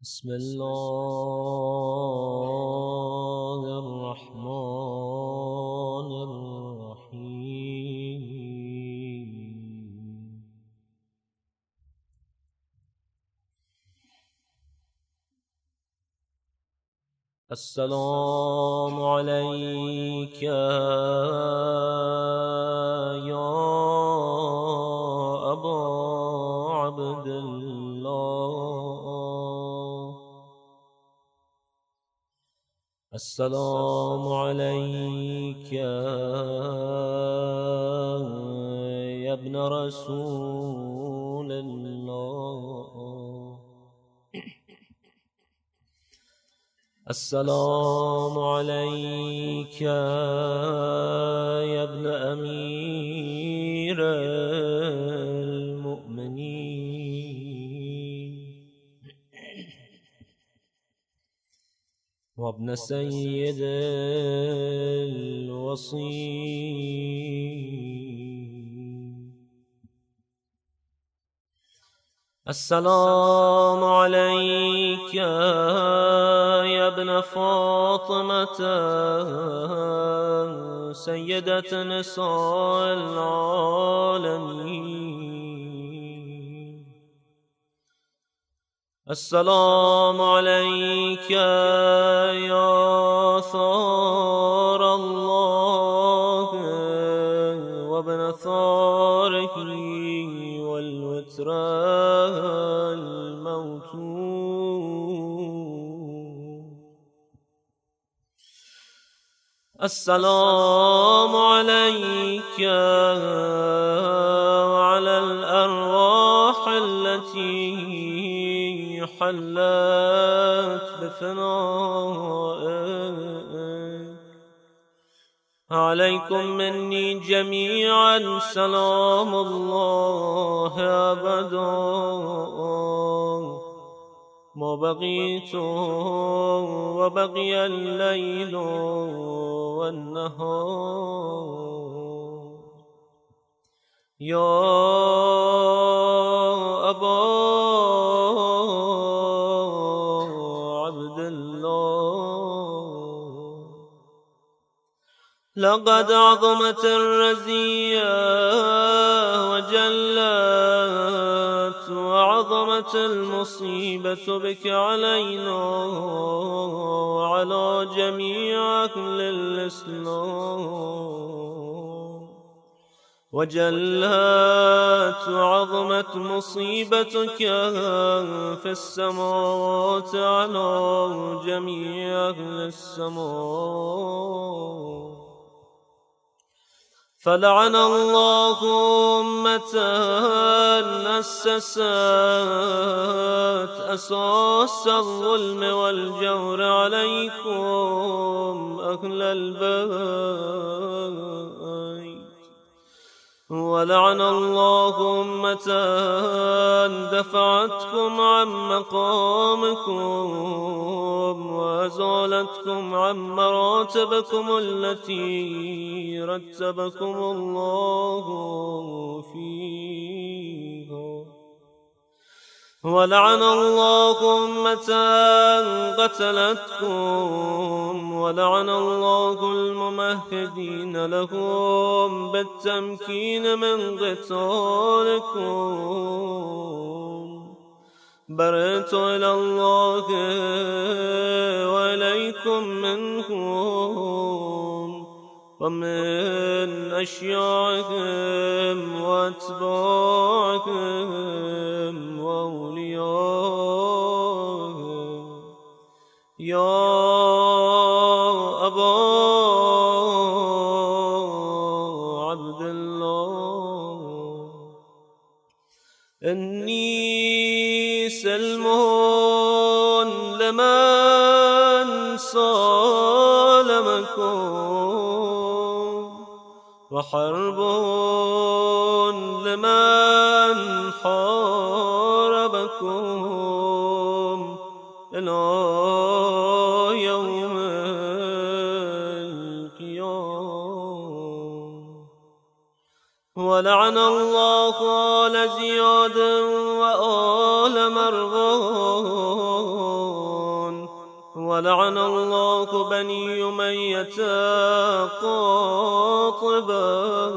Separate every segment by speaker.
Speaker 1: بسم الله الرحمن الرحيم. السلام عليك يا أبا عبد الله. السلام عليك يا ابن رسول الله. السلام عليك يا ابن أمير المؤمنين وابن سيد الوصي. السلام عليك يا ابن فاطمة سيدة نساء العالمين. السلام عليك يا ثار الله وابن ثاره والوتر الموتور. السلام عليك وعلى الأرواح التي حلت بفنائك. عليكم مني جميعا سلام الله أبدا ما بقيت وبقي الليل والنهار. يا أبا عبد الله، لقد عظمت الرزية وجلت وعظمت المصيبة بك علينا وعلى جميع أهل الإسلام، وجلت وعظمت مصيبتك في السماوات على جميع أهل السماء. فلعن الله أمة أسست أساس الظلم والجور عليكم أهل البيت، ولعن الله أمة دفعتكم عن مقامكم وأزالتكم عن مراتبكم التي رتبكم الله فيها. ولعن الله أمة قتلتكم، ولعن الله الممهدين لهم بالتمكين من قتالكم. برئت إلى الله وإليكم منهم ومن أشياعهم وأتباعهم وأوليائهم. يا أبا عبد الله، إني سلم لمن سالمكم وحرب لمن حاربكم إلى يوم القيامة. ولعن الله آل زياد وآل مروان ولعن الله بني أمية قاطبا،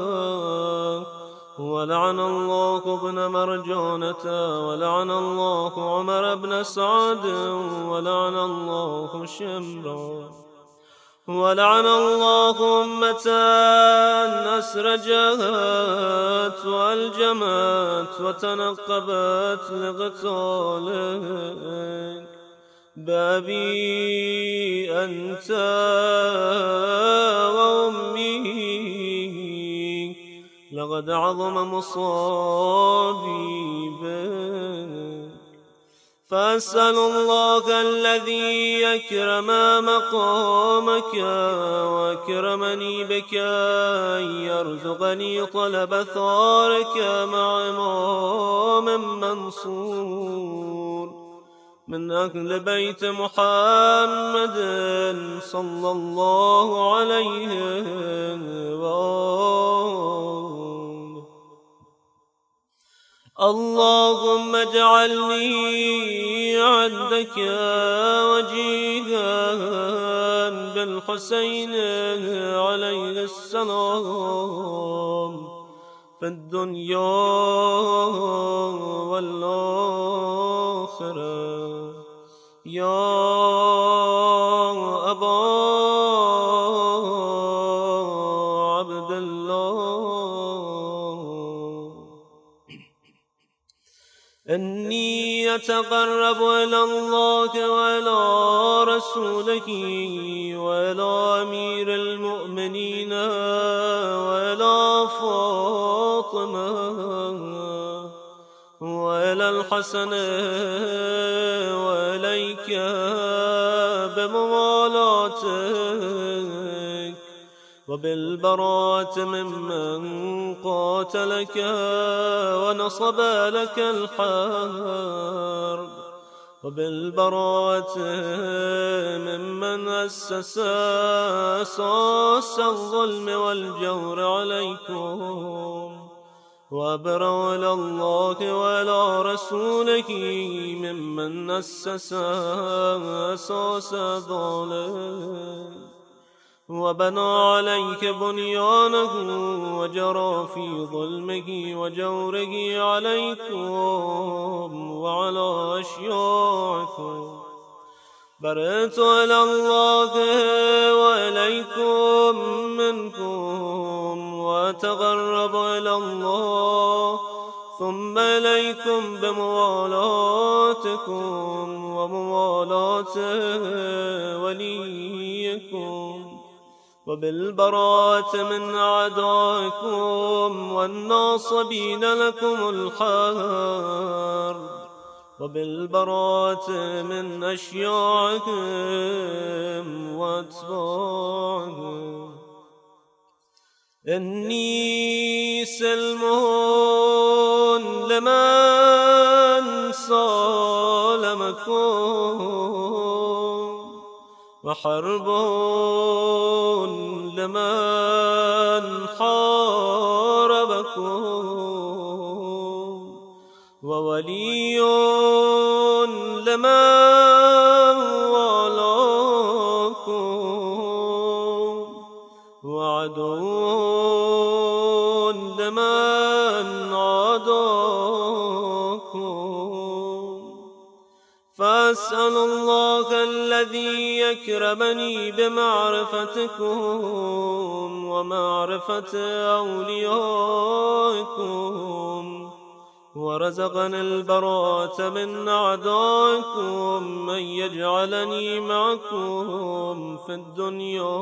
Speaker 1: ولعن الله ابن مرجانة، ولعن الله عمر بن سعد، ولعن الله شمرا، ولعن الله أمة أسرجت وألجمت وتنقبت لقتالك بأبي أنت وأمي، لقد عظم مصابي بك. فأسأل الله الذي يكرم مقامك وأكرمني بك أن يرزقني طلب ثارك مع إمام منصور من أهل بيت محمد صلى الله عليه وآله. اللهم اجعلني عندك وجيها بالحسين عليه السلام في الدنيا والآخرة يا أبا عبد الله. إني أتقرب إلى الله وإلى رسوله وإلى أمير المؤمنين وإلى فاطمة وإلى الحسن وإليك بموالاتك وبالبراءة ممن قاتلك ونصب لك الحرب، وبالبراءة ممن أسس أساس الظلم والجور عليكم، وأبرأ إلى الله وإلى رسوله ممن أسس أساس ظالم وبنى عليك بنيانه وجرى في ظلمه وجوره عليكم وعلى أشياعكم. برئت إلى الله وإليكم منكم وأتقرب إلى الله ثم إليكم بموالاتكم وموالاة وليكم وبالبراءة من أعدائكم والناصبين لكم الحرب وبالبراءة من أشياعكم وأتباعكم. إني سلم لمن سالمكم وحرب لمن حاربكم وولي لمن والاكم وعدو لمن عاداكم. فأسأل الله الذي يكرمني بمعرفتكم ومعرفة أوليائكم ورزقني البراءة من أعدائكم أن يجعلني معكم في الدنيا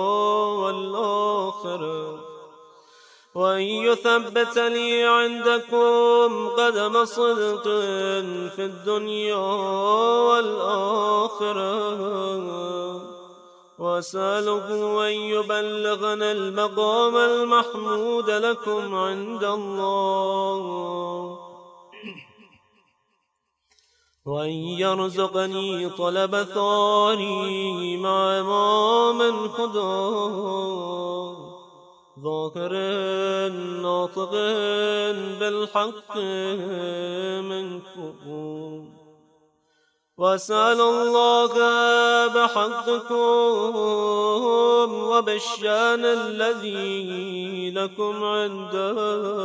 Speaker 1: والآخرة وأن يثبت لي عندكم قدم صدق في الدنيا والآخرة وأسأله أن يبلغنا المقام المحمود لكم عند الله وأن يرزقني طلب ثاري مع إمام خدا ظاهر ناطق بالحق منكم وأسأل الله بحقكم وبالشان الذي لكم عنده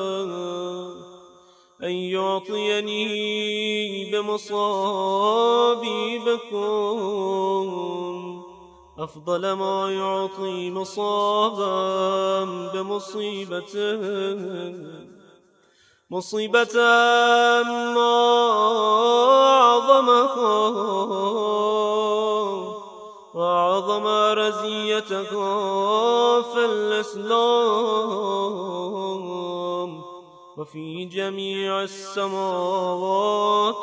Speaker 1: أن يعطيني بمصابيبكم أفضل ما يعطي مصابا بمصيبته، مصيبة ما أعظمها وأعظم رزيتها في الإسلام وفي جميع السماوات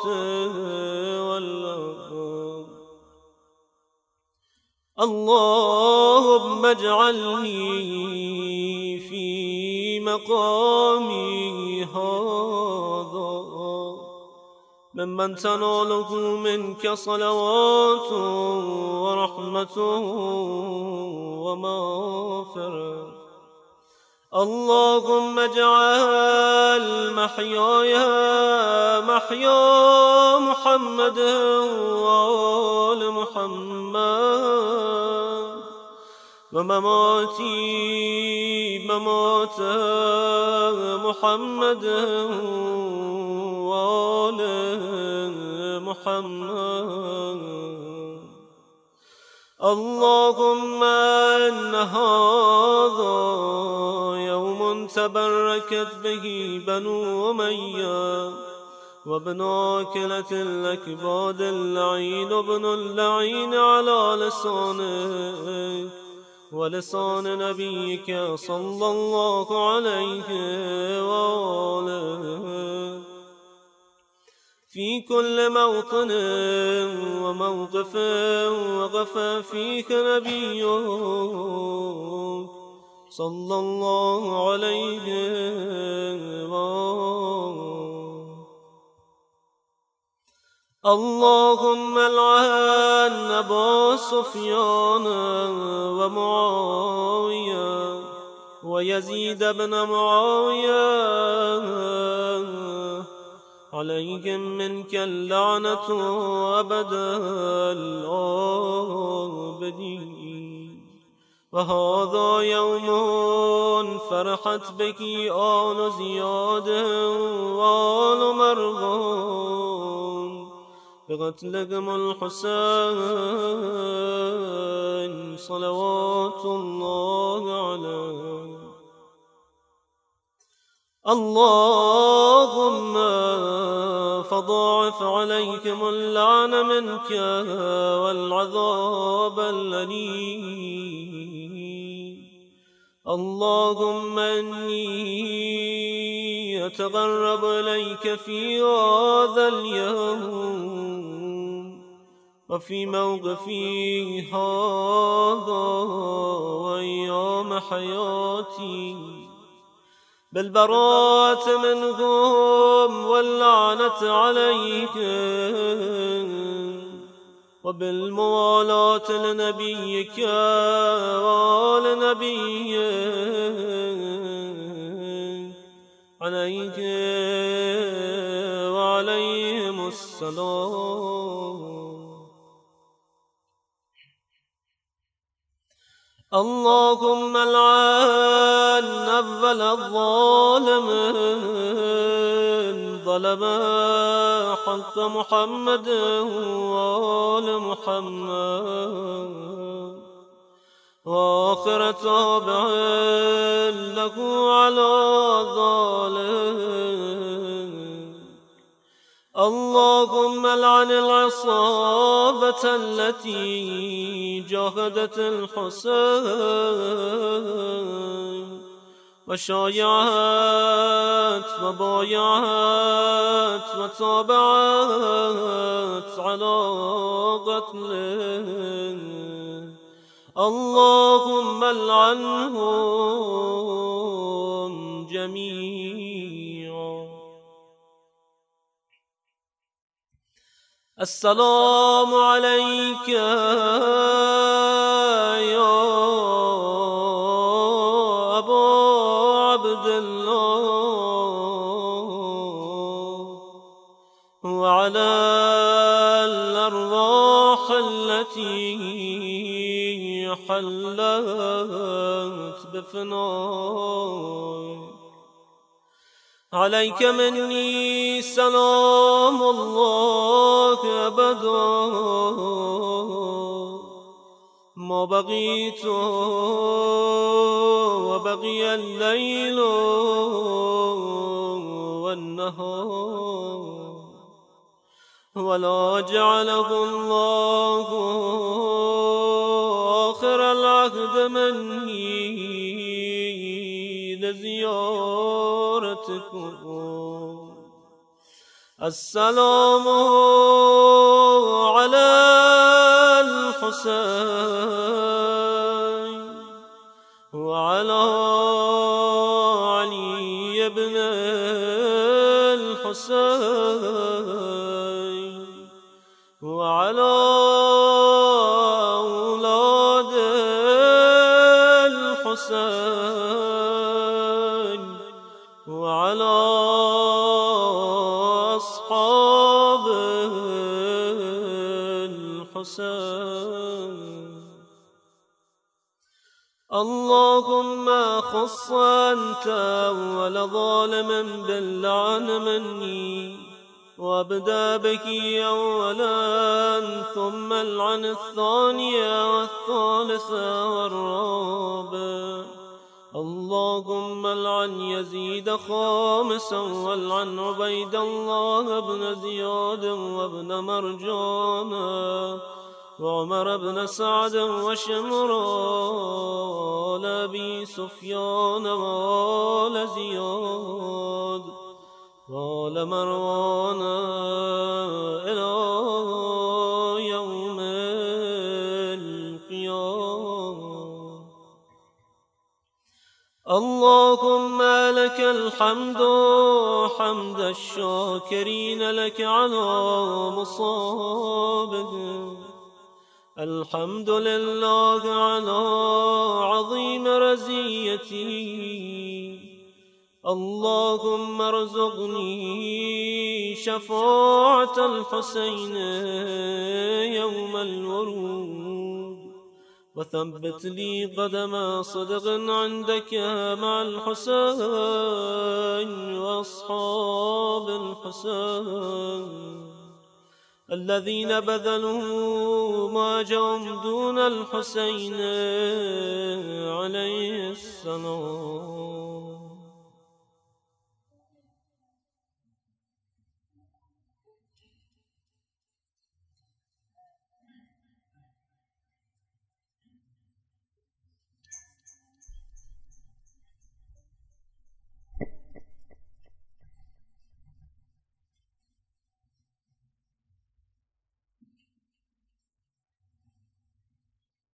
Speaker 1: والأرض. اللهم اجعلني في مقامي هذا ممن تناله منك صلوات ورحمة ومغفرة. اللهم اجعل محياي محيا محمد وآل محمد ومماتي ممات محمد وآل محمد. اللهم إن هذا يوم تبركت به بنو أمية وابن آكلة الأكباد اللعين ابن اللعين على لسانك ولسان نبيك صلى الله عليه وآله في كل موطن وموقف وقف فيك نبيك صلى الله عليه وآله. اللهم العن أبا سفيان ومعاوية ويزيد بن معاوية عليهم منك اللعنة أبدا الآبدين. وهذا يوم فرحت بك آل زياد وآل مرغان بقتلكم الحسين صلوات الله عليه. اللهم فضاعف عليكم اللعن منك والعذاب الأليم. اللهم إني أتقرب إليك في هذا اليوم وفي موقفي هذا وأيام حياتي بالبراءة منهم واللعنة عليهم وبالموالاة لنبيك ولنبيك عليك وعليهم السلام. اللهم العن أول الظالم ظلم حق محمد وآل محمد وآخر تابع له على ذلك. اللهم العن العصابة التي جاهدت الحسين وشايعت وبايعت وتابعت على قتله. اللهم العنهم جميعا. السلام عليك يا أبا عبد الله وعلى الأرواح زيارتي حلت بفناي. عليك مني سلام الله أبدا ما بقيت وبقي الليل والنهار، ولا جعله الله آخر العهد مني لزيارتكم. السلام على الحسين وعلى علي بن الحسين وعلى أولاد الحسين وعلى أصحاب الحسين. اللهم خص أنت أول ظالم باللعن مني، وابدأ بك أولا ثم العن الثانية والثالثة والرابع. اللهم العن يزيد خامسا، والعن عبيد الله بن زياد وابن مرجانا وعمر بن سعد وشمران أبي سفيان وآل زياد وآل مروان إلى يوم القيامة. اللهم لك الحمد حمد الشاكرين لك على مصابهم. الحمد لله على عظيم رزيتي. اللهم ارزقني شفاعة الحسين يوم الورود، وثبت لي قدم صدق عندك مع الحسين وأصحاب الحسين الذين بذلوا ما جاءهم دون الحسين عليه السلام.